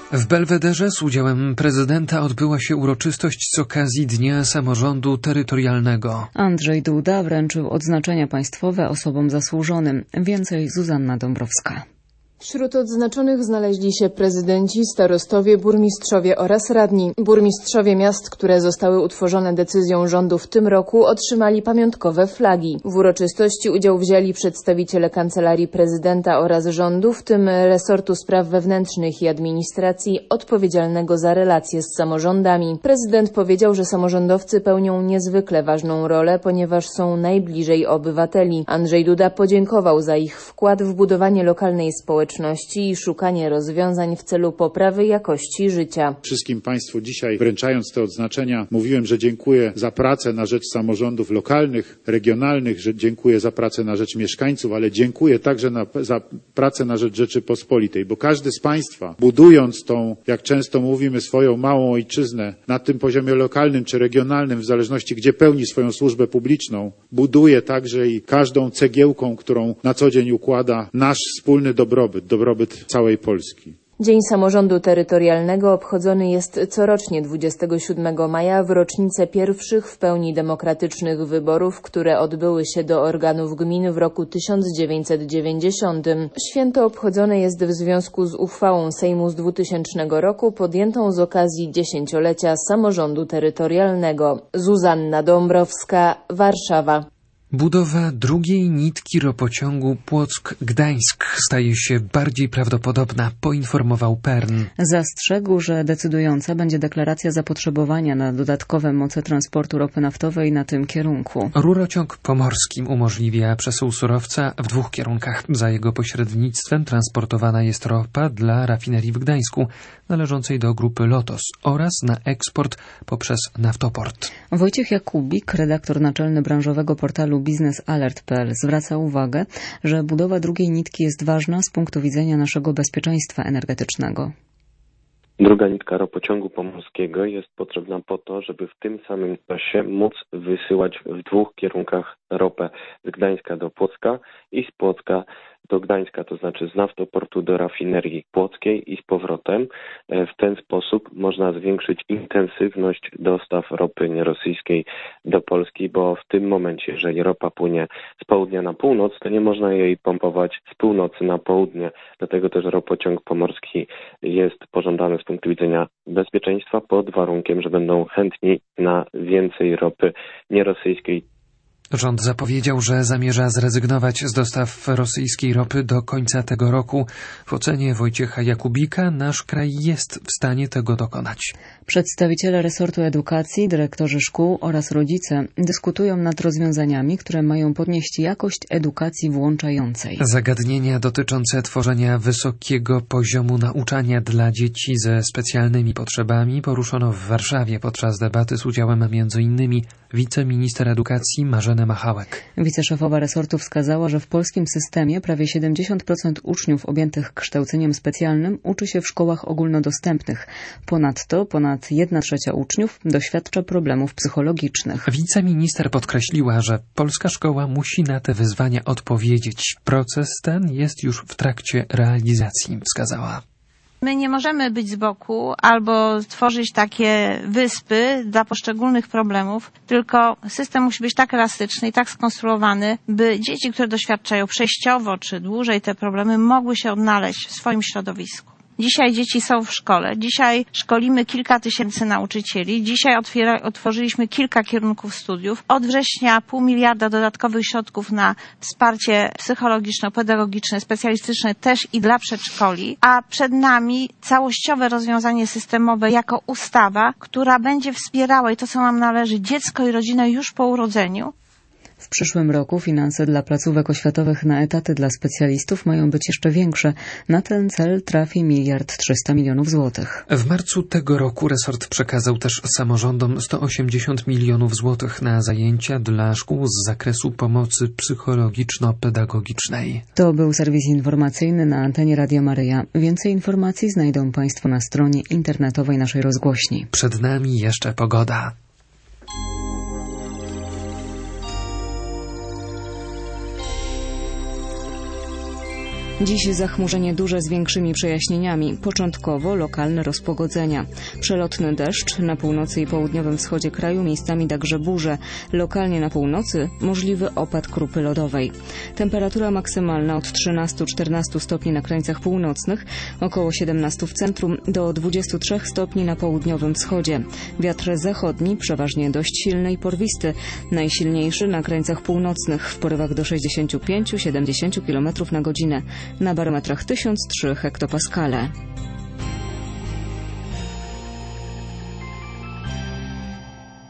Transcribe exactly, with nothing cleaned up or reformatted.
W Belwederze z udziałem prezydenta odbyła się uroczystość z okazji Dnia Samorządu Terytorialnego. Andrzej Duda wręczył odznaczenia państwowe osobom zasłużonym. Więcej Zuzanna Dąbrowska. Wśród odznaczonych znaleźli się prezydenci, starostowie, burmistrzowie oraz radni. Burmistrzowie miast, które zostały utworzone decyzją rządu w tym roku, otrzymali pamiątkowe flagi. W uroczystości udział wzięli przedstawiciele Kancelarii Prezydenta oraz rządu, w tym resortu spraw wewnętrznych i administracji odpowiedzialnego za relacje z samorządami. Prezydent powiedział, że samorządowcy pełnią niezwykle ważną rolę, ponieważ są najbliżej obywateli. Andrzej Duda podziękował za ich wkład w budowanie lokalnej społeczności i szukanie rozwiązań w celu poprawy jakości życia. Wszystkim Państwu dzisiaj, wręczając te odznaczenia, mówiłem, że dziękuję za pracę na rzecz samorządów lokalnych, regionalnych, że dziękuję za pracę na rzecz mieszkańców, ale dziękuję także na, za pracę na rzecz Rzeczypospolitej, bo każdy z Państwa, budując tą, jak często mówimy, swoją małą ojczyznę na tym poziomie lokalnym czy regionalnym, w zależności gdzie pełni swoją służbę publiczną, buduje także i każdą cegiełką, którą na co dzień układa nasz wspólny dobrobyt. dobrobyt całej Polski. Dzień Samorządu Terytorialnego obchodzony jest corocznie dwudziestego siódmego maja w rocznicę pierwszych w pełni demokratycznych wyborów, które odbyły się do organów gmin w roku tysiąc dziewięćset dziewięćdziesiątym. Święto obchodzone jest w związku z uchwałą Sejmu z dwutysięcznego roku podjętą z okazji dziesięciolecia Samorządu Terytorialnego. Zuzanna Dąbrowska, Warszawa. Budowa drugiej nitki ropociągu Płock-Gdańsk staje się bardziej prawdopodobna, poinformował Pern. Zastrzegł, że decydująca będzie deklaracja zapotrzebowania na dodatkowe moce transportu ropy naftowej na tym kierunku. Rurociąg pomorski umożliwia przesył surowca w dwóch kierunkach. Za jego pośrednictwem transportowana jest ropa dla rafinerii w Gdańsku, należącej do grupy Lotos, oraz na eksport poprzez naftoport. Wojciech Jakubik, redaktor naczelny branżowego portalu biznes alert kropka p l, zwraca uwagę, że budowa drugiej nitki jest ważna z punktu widzenia naszego bezpieczeństwa energetycznego. Druga nitka ropociągu pomorskiego jest potrzebna po to, żeby w tym samym czasie móc wysyłać w dwóch kierunkach ropę z Gdańska do Płocka i z Płocka do Gdańska, to znaczy z naftoportu do rafinerii płockiej i z powrotem. W ten sposób można zwiększyć intensywność dostaw ropy nierosyjskiej do Polski, bo w tym momencie, jeżeli ropa płynie z południa na północ, to nie można jej pompować z północy na południe. Dlatego też ropociąg pomorski jest pożądany z punktu widzenia bezpieczeństwa pod warunkiem, że będą chętni na więcej ropy nierosyjskiej. Rząd zapowiedział, że zamierza zrezygnować z dostaw rosyjskiej ropy do końca tego roku. W ocenie Wojciecha Jakubika nasz kraj jest w stanie tego dokonać. Przedstawiciele resortu edukacji, dyrektorzy szkół oraz rodzice dyskutują nad rozwiązaniami, które mają podnieść jakość edukacji włączającej. Zagadnienia dotyczące tworzenia wysokiego poziomu nauczania dla dzieci ze specjalnymi potrzebami poruszono w Warszawie podczas debaty z udziałem między innymi wiceminister edukacji Marzeny Machałek. Wiceszefowa resortu wskazała, że w polskim systemie prawie siedemdziesiąt procent uczniów objętych kształceniem specjalnym uczy się w szkołach ogólnodostępnych. Ponadto ponad jedna trzecia uczniów doświadcza problemów psychologicznych. Wiceminister podkreśliła, że polska szkoła musi na te wyzwania odpowiedzieć. Proces ten jest już w trakcie realizacji, wskazała. My nie możemy być z boku albo tworzyć takie wyspy dla poszczególnych problemów, tylko system musi być tak elastyczny i tak skonstruowany, by dzieci, które doświadczają przejściowo czy dłużej te problemy, mogły się odnaleźć w swoim środowisku. Dzisiaj dzieci są w szkole, dzisiaj szkolimy kilka tysięcy nauczycieli, dzisiaj otwiera, otworzyliśmy kilka kierunków studiów. Od września pół miliarda dodatkowych środków na wsparcie psychologiczno-pedagogiczne, specjalistyczne też i dla przedszkoli, a przed nami całościowe rozwiązanie systemowe jako ustawa, która będzie wspierała, i to co nam należy, dziecko i rodzinę już po urodzeniu. W przyszłym roku finanse dla placówek oświatowych na etaty dla specjalistów mają być jeszcze większe. Na ten cel trafi miliard trzysta milionów złotych. W marcu tego roku resort przekazał też samorządom sto osiemdziesiąt milionów złotych na zajęcia dla szkół z zakresu pomocy psychologiczno-pedagogicznej. To był serwis informacyjny na antenie Radia Maryja. Więcej informacji znajdą Państwo na stronie internetowej naszej rozgłośni. Przed nami jeszcze pogoda. Dziś zachmurzenie duże z większymi przejaśnieniami. Początkowo lokalne rozpogodzenia. Przelotny deszcz na północy i południowym wschodzie kraju, miejscami także burze. Lokalnie na północy możliwy opad krupy lodowej. Temperatura maksymalna od trzynastu do czternastu stopni na krańcach północnych, około siedemnastu w centrum, do dwudziestu trzech stopni na południowym wschodzie. Wiatr zachodni, przeważnie dość silny i porwisty. Najsilniejszy na krańcach północnych, w porywach do sześćdziesięciu pięciu do siedemdziesięciu kilometrów na godzinę. Na barometrach tysiąc trzy hektopaskale.